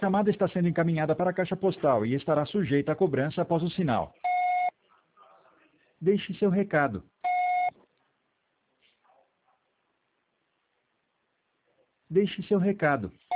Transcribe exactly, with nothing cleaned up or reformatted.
chamada está sendo encaminhada para a caixa postal e estará sujeita a cobrança após o sinal. Deixe seu recado. Deixe seu recado.